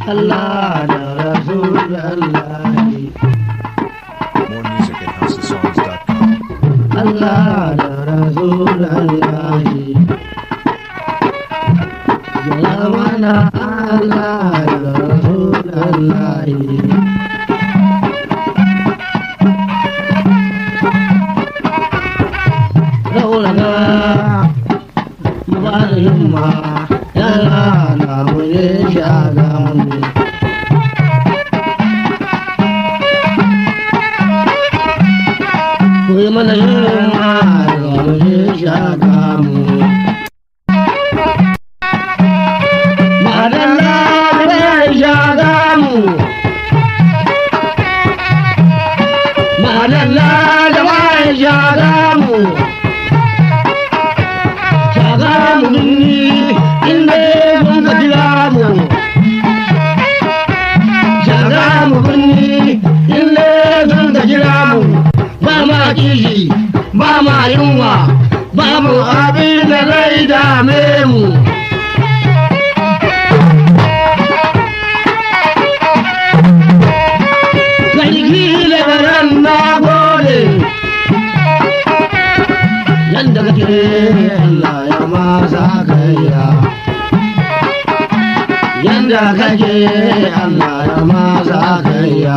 Allah da Rasulullahi. More music at housesongs.com. Allah da Rasulullahi. Ya mana Allah da Rasulullahi. Raulana mubarihimma yana na muje shagamu. Kuyi mana yamma da muje shagamu. Madalla da mai shagamu. Madalla da mai shagamu. Shagamu binni inda kun ka jira mu. Shagamu binni inda kun ka jira mu. Ba ma kishi, ba ma yunwa, babu abin da zai dame mu. Sarki labaran na gode, yadda kake Allah ya masa kaiya. Yadda kake Allah ya masa kaiya.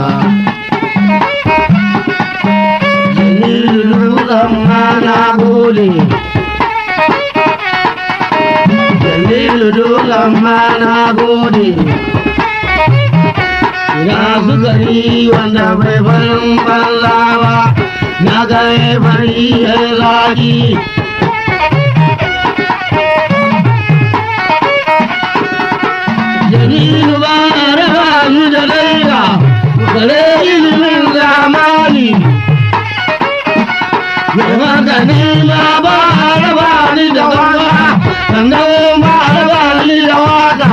Jamilu zama na gode, Jamilu zama na gode. Ya su gari wanda bai farin banza ba, na gare fari ya zaki. Jamilu ba raba ni da laila, gare ilimin zamani. Mai magani ma ba raba ni da waka, sannan ba raba ni da waka.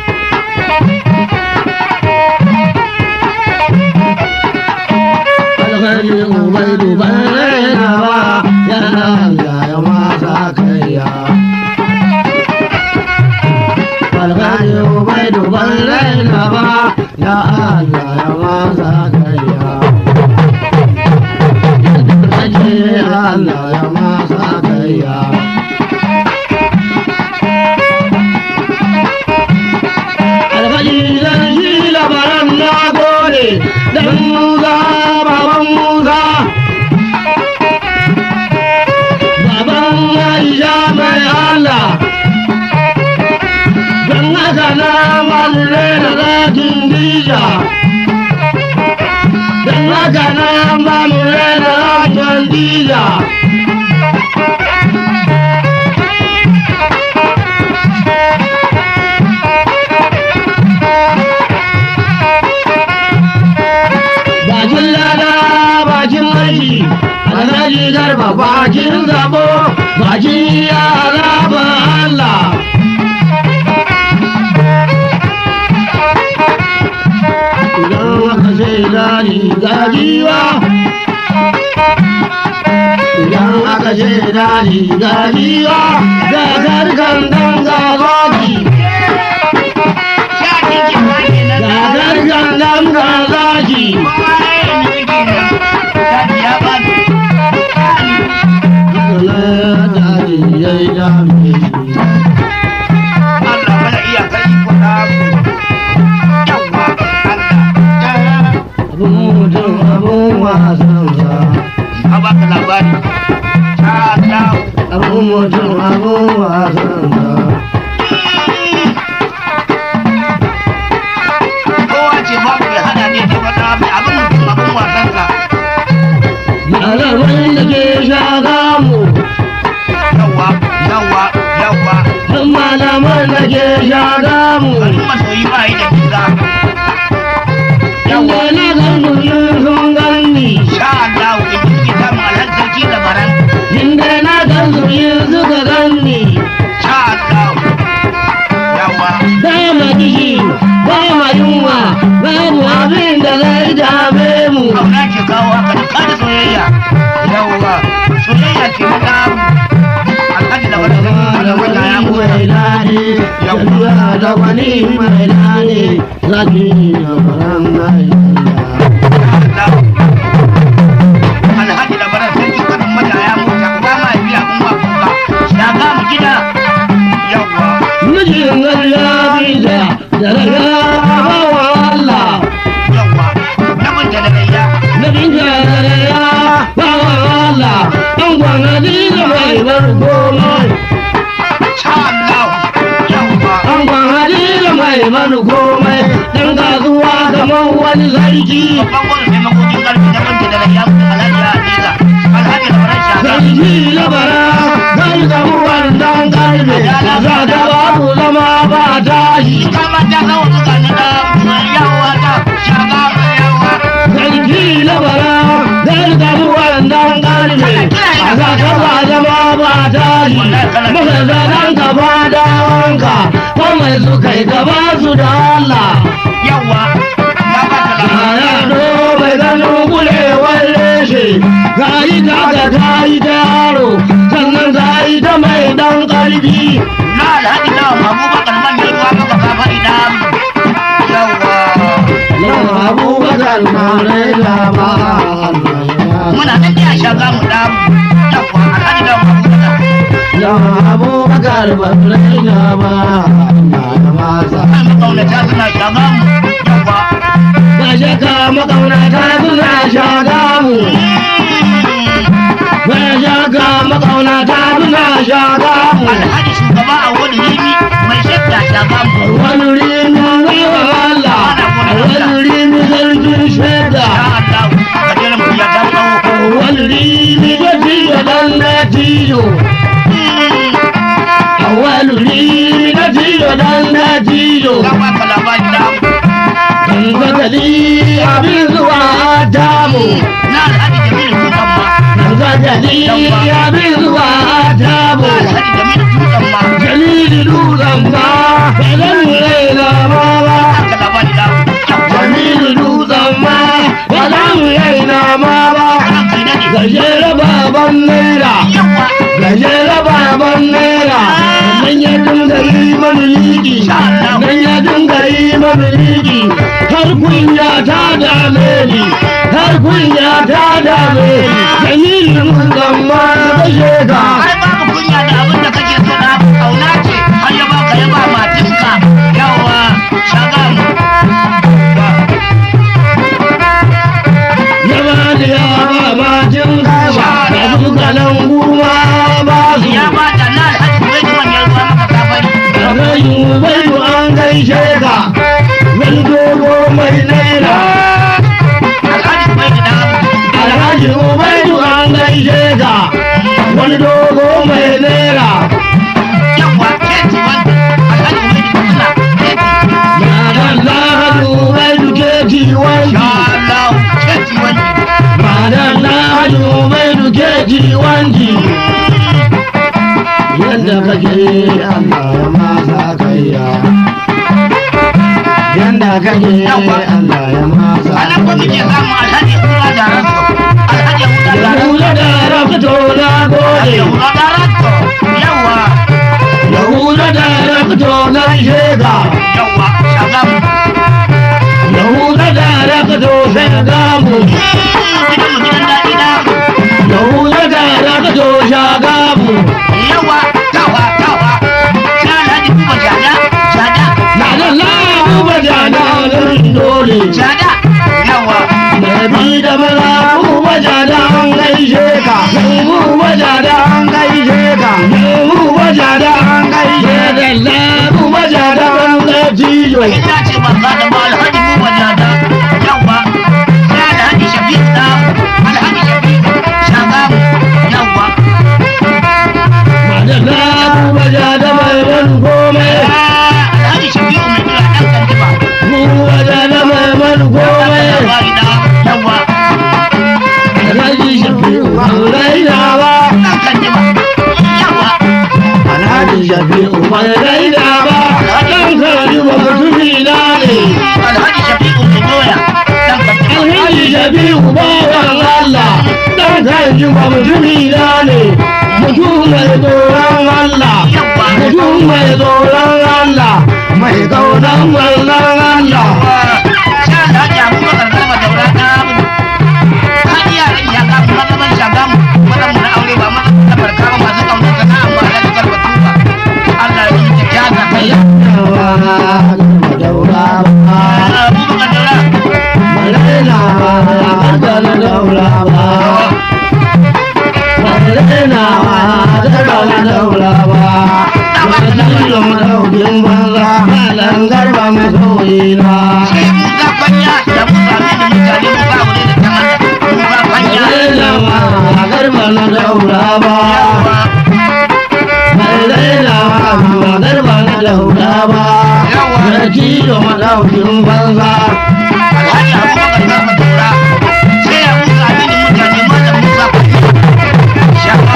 Alhaji Ubaidu ban raina ba, yana Allah ya masa kaiya. Alhaji Ubaidu ban raina ba, ya Allah ya masa kaiya. Alhaji Allah ya masa kaiya. Alhaji zan shi labaran na gode, dan Musa baban Musa. Baban Aisha mai Allah. Dan haka na mamure da zakin bija. Dan haka na mamure da zakin bija. Bakin lada bakin aiki, alhaji garba bakin zabo, bakin yara ba Allah. Idan aka shaida ni gajiwa, idan aka shaida ni gajiwa, ga garkan dan gazaki. Ga garkan dan gazaki. Abun wasansa, abun mutum abun wasansa. da wani mai dani zaki da faran Alhaji da bara sai kan majaya mota ba ma biya kun ba kuka ya ga mu gida yawa mijin Allah da daraja bawa Allah yawa nabin da dariya nabin daraja bawa Allah an gwana da mai barkoma sha Allah yawa an gwana da mai barkoma dan kasuwa kamar wani sarki babban gwamnati sai magogin karfi nabin da dariya alhaji da bara sha sarki labara zai zama wannan karfe za ta babu zama ba tashi kama ta kawo mutane da yawa ta shaga yawa sarki labara zai zama wannan karfe za ta ba zama ba tashi mazazanan ka ba da wanka ko mai su kai gaba su da Allah yawa na ba ta da yaro mai ganin kulewar reshe ka yi ta ga ta yi ta yaro sannan ta yi ta mai dan karfi na alhaji da abubakar man yi ruwa maka kafa idan yawa yawan abubakar na raina ba muna nan da shaga mu da yawa alhaji da abubakar yawan abubakar ba raina ba na masa kan makaunata suna shaga mu yawa ba shakka makaunata suna shaga mu ba shakka makaunata suna shaga mu alhaji shugaba a wani yini mai shakka shaga mu wani rini rawa Allah wani rini zargin shaida ya Allah ka jira mu ya dan tsawo wani rini da tiyo dan na tiyo wani rini da tiyo dan na tiyo ka ba ka labari da kan zakali abin zuwa damu na alhaji jamilu tutan ma kan zakali abin zuwa damu na alhaji jamilu tutan ma jalili dutsen ba ba zan raina ma ba ka labari da jalilu dutsen ma ba zan raina ma ba ranka ne gajere baban naira yawa gajere baban naira nan ya dinga yi mani liki nan ya dinga yi mani liki har kunya ta dame ni har kunya ta dame ni dalilin zama kashe ka ai babu kunya da abin da kake so na kauna ce har ya baka ya ba matinka yawa shaga mu ya ba da ya ba matin kama da dukkanin guma ba su ya ba da na alhaji bai ji manyan ruwa maka kafari da bayu bayu an gaishe ka wani dogo mai naira alhaji bai ji da alhaji ubaidu an gaishe ka wani dogo mai naira yawa keti wanda alhaji bai ji kusa keti madan lahadu ubaidu keti wanki ya Allah keti wanda madan lahadu ubaidu keti wanki yadda kake Allah ya masa kaiya yadda kake Allah ya masa anan ba muke samun alhaji kuma da ransu alhaji huda da ransu Yahuda da rafito na gode yawa da ransu yawa Yahuda da rafito na shega yawa shaga mu Yahuda da rafito shega mu gidan mu gidan daɗi da Yahuda da rafito shega mu yawa tawa tawa sha alhaji kuma jada jada na da labu ba jana garin dole jada yawa Nabi da malaku ba jana an gaishe ka Mu ba jana an gaishe ka Mu ba jana an gaishe da labu ba jana an gaishe ina ce ba ka da ba alhaji kuma jada yawa sha alhaji shafi da alhaji shafi shaga mu yawa da labu ba jana mai wani komai alhaji shafi mai kira ɗan kantiba Mu ba jana mai wani komai labari da yawa Alhaji Shafi'u Raina ba ɗan kantiba yawa Alhaji Shafi'u Raina ba Dan Sani ba mutumi na ne alhaji shafi mai doya ɗan kantiba Alhaji Shafi'u bawan Allah Dan Sani ba mutumi na ne Mutum mai tsoron Allah Mutum mai tsoron Allah mai kaunan manzon Allah. Sha Alhaji Abubakar Garba Daura ta abu. Kan yaran shaka mu mazaman shaka mu mazan mu na aure ba mazan da barka ba masu kaunar sana'a ba da Garba Tuba. Allah ya yi kyakkyawa ta kai. Abubakar Daura. Abubakar Daura. Malena Garba Daura ba. Malena Garba Daura ba. Wajiro madaukin banza malam Garba masoyina. Sai Musa Kwanya da Musa ne da mutane Musa aure da tamanta. Musa Kwanya. Malena Garba na Daura ba. Malena Garba na Daura ba. Wajiro madaukin banza. Alhaji Abubakar Garba Daura. Sai ya Musa ne da mutane malam Musa Kwanya. Shafa.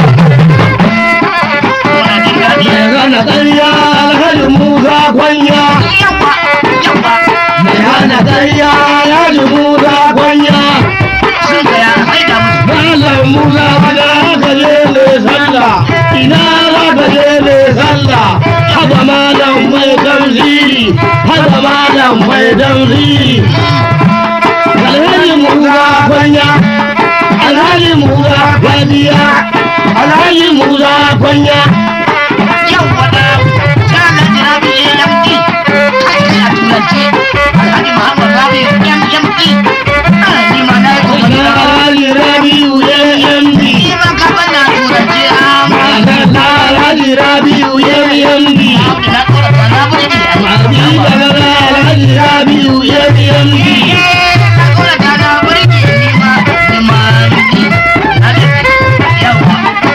Muna jin daɗi. Mai gana ƙarya Alhaji Musa Kwanya. Yawa, yawa. Mai hana ƙarya Alhaji Musa Kwanya. Sun saya sai da musu. Malam Musa bada ka je mai sallah. Ina za ka je mai sallah. Haba malam mai tamsiri. Haba malam mai tamsiri. Alhaji Musa Kwanya. Alhaji Musa Kwanya. Alhaji Musa Kwanya. Yawa da sha Alhaji Rabi AMD. Kai a turanci. Alhaji Muhammad Rabi MMD. Ni ma na yi kokari na. Alhaji Rabiu AMD. Ni ma ka bana turanci Alhaji Rabiu AMD. Abdu na tsora ta na burge. Alhaji Rabiu AMD. Na tsora ta na burge ni ma ni. Yawa.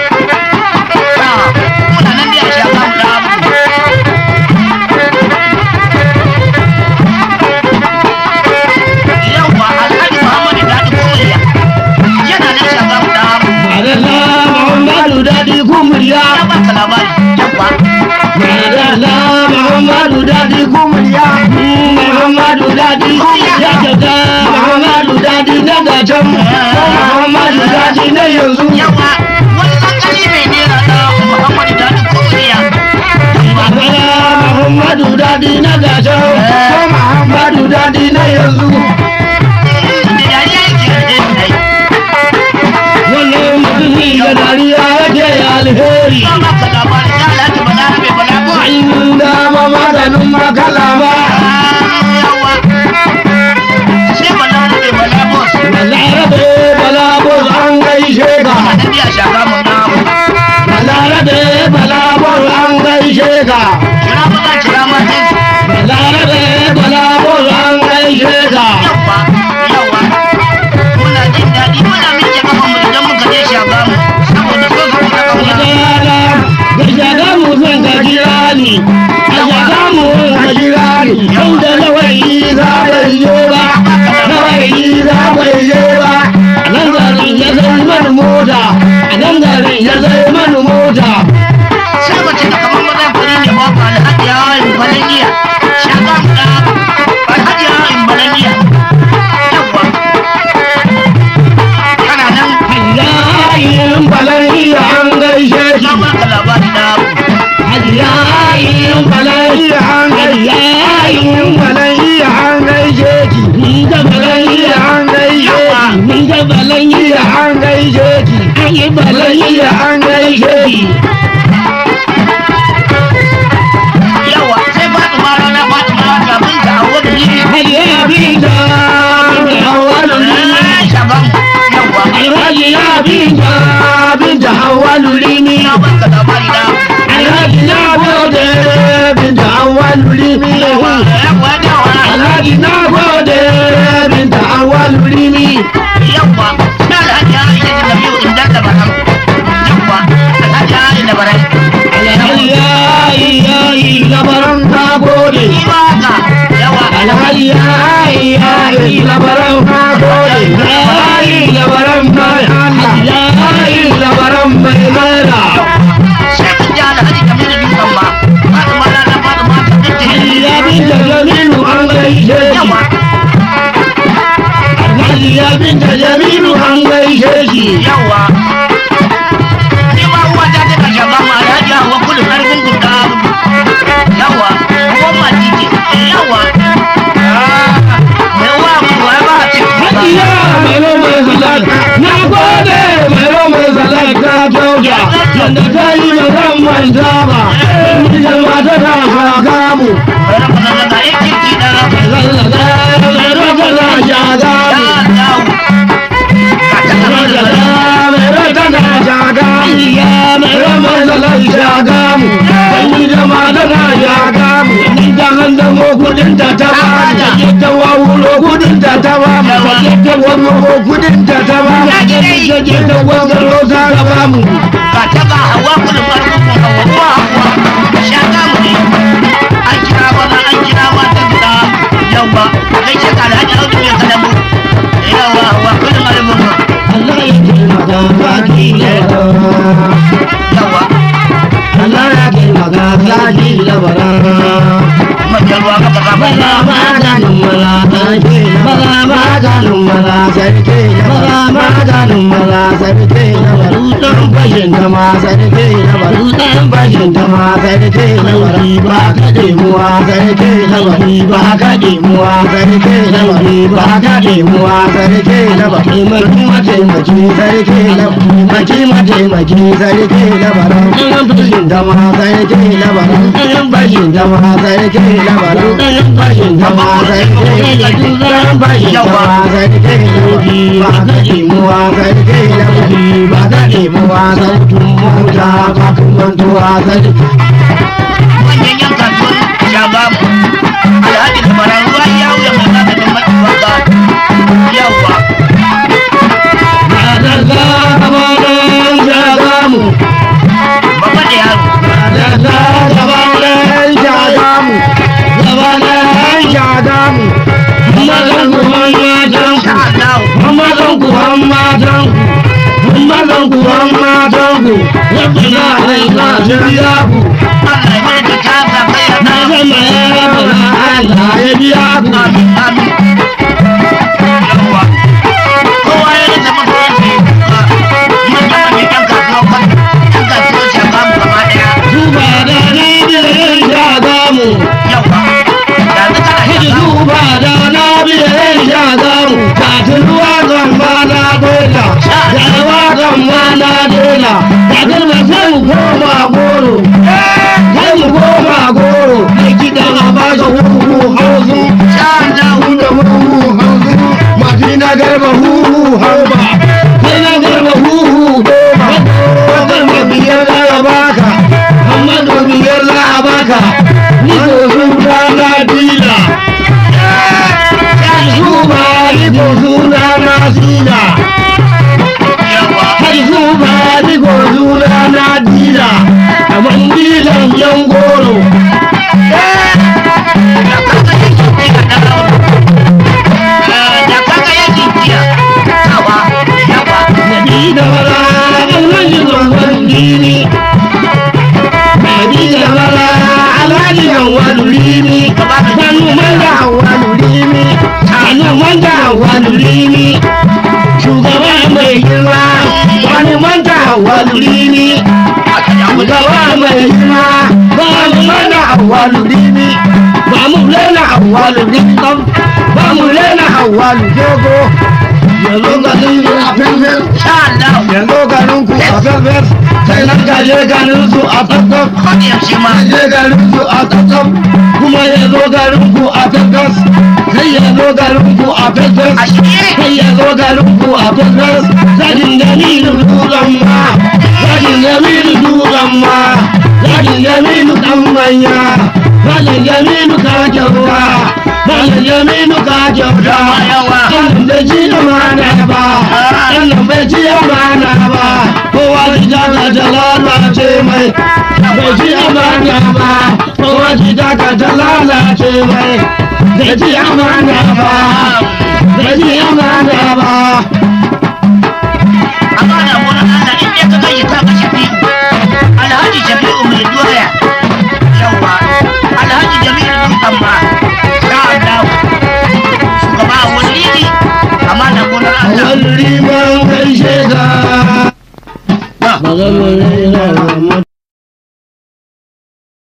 Muna nan dai a shafa mu da abu. Yawa Alhaji Muhammadu Dadi Kumuriya. Yana nan shafa mu da abu. Madalla Muhammadu Dadi Kumuriya. Ya baka labari. Yawa. Madalla Muhammadu Dadi Kumuriya. Muhammadu Dadi ya kyauta. Muhammadu Dadi na gacan. Muhammadu Dadi na yanzu. Yawa. Wani kankali mai nera da Muhammadu Dadi Kumuriya. Madalla Muhammadu Dadi na gacan. Muhammadu Dadi na yanzu. Da dariya yake da Wannan mutumi da dariya yake alheri. ya baka labari ya Alhaji Balarabe Balabo. Ainihin dama maganin makalama. Yawa. Sai Balarabe Balabo. Balarabe balabos an gaishe ka. Ana nan biya shafa mu na abu. Balarabe balabos an gaishe ka. Kira maza kira mata. Balarabe balabos an gaishe ka. Yawa. Yawa. Muna jin daɗi muna miƙe kafan mu idan muka je shafa mu. Saboda so zo mu ta kauna. Wadada da shaga mu zan ka kira ni. A shaga mu ka kira ni. Inda lawayi za bai zo ba. Lawayi za bai zo ba. A nan garin ya zai mani mota. A nan garin ya zai mani mota. Sai mace da kamar mazan fari ne ba ka Alhaji Yawon Balangiya. Shafa mu da abu. Alhaji Yawon Balangiya. Yawa. Kana nan. Yayin balai an gaishe Na ki. baka labari da abu. Yayin balai an yayin balai an gaishe ki. Ni da balai an gaishe ki. Ni da balai an gaishe ki. Ayi balai an gaishe ki. Yawa sai Fatima rana Fatima rana binta a wani ne. Hadiya binta Hawwalu Limi. Shaban. Yawa. Alhaji ya binta Hawwalu Limi. Na baka labari da abu. Alhaji na gode binta Hawwalu Limi. Yawa yawa. Alhaji na gode binta Hawwalu Limi. Yawa. Na Alhaji ya yi da biyu in dan da baram. Yawa. Alhaji ya yi da baram. Alhaji yayi labaran ta gode. Ni ma haka. Yawa. Alhaji yayi labaran ta gode. Yayi labaran mai Allah. Yayi labaran mai mera. Sai kun ji Alhaji Jamilu Dukan ba. Fatima rana Fatima ta binta. Ya binta Jamilu an gaishe ki. Yawa. Ya binta Jamilu an gaishe ki. Yawa. Ni ma uwa ta ta kashe ba ma Alhaji Hawa kudu karfin guda. Yawa. Uwan matiti. Wannan da ta yi ba zan manta ba, mijin mata ta shaga mu. Rabbana ikki da Zallaga mai rata na shaga mu. Mai rata na shaga mu. Mai rata na shaga mu. Mijin mata ta shaga mu. Ni ta handa mo kudin ta ta ba. Ta yadda wawulo kudin ta ta ba. Ta yadda wawulo kudin ta ta ba. Ta yadda wawulo ta ba mu. ka taba hawa kudin barkukun hawa shaga mu ne an kira mana an kira mata guda yawa kai ce ka da hajji audu ya kada mu yawa hawa kudin barkukun Allah ya taimaka zaki yawa Allah ya taimaka zaki labara. majalwa ka baka Bala maganin mala sarki bala maganin mala sarki bala maganin mala sarki na barutan bashin ta ma sarki na barutan bashin ta ma sarki na bari ba ka demuwa sarki na bari ba ka demuwa sarki na bari ba ka demuwa sarki na bari mataimaki sarki na mataimaki sarki na barutan bashin ta ma sarki na barutan bashin ta ma sarki na barutan bashin ta ma sarki na barutan bashin ta ma sarki na ba ka demuwa sarki na bari ba ka demuwa sarkin mota ba ka mantuwa sarki manyan yan kasuwan shaga mu alhaji da bara ruwa ya wuya mai maganin matsuwa ba yawa babba da yaro Allah ya mai da ta zaɓa ya na amin amin yawa kowa ya rasa mafi manyan yan kasuwan kan yan kasuwan shaga mu gaba daya yawa da Garba huhu harba, kai na garba huhu goma, garba biyar za a baka, Muhammadu biyar za a baka, ni ko suna na dila, zuba ni ko suna na sila, kai zuba ni ko suna na dila, kamar dilan yan goro. Madina wala alhaji zanwan dini Madina wala alhaji zanwan dini Sanu manga hawan dini Sanu manga hawan dini Shugaba mai girma Sanu manga hawan dini Shugaba mai girma Sanu manga hawan dini Ba mu lena hawan dini Ba mu lena hawan dogo Yanzu ganin ku a fenfes, yanzu ganin ku a fenfes, sai nan gaje ganin su a fenfes, gaje ganin su a fenfes, kuma yanzu ganin ku a fenfes, sai yanzu ganin ku a fenfes, sai yanzu ganin ku a fenfes, zagin Jamilu duran ma, zagin Jamilu duran ma, zagin Jamilu dan manya, zagin Jamilu ka kyauta, zagin Jamilu ka kyauta, zagin da ji amana ba, zagin bai ji amana ba, kowa ji daga ta lalace mai, bai ji amana ba, kowa ji daga ta lalace mai, bai ji amana ba, bai ji amana ba. Amana wani Allah in dai ka gaji ka kashe biyu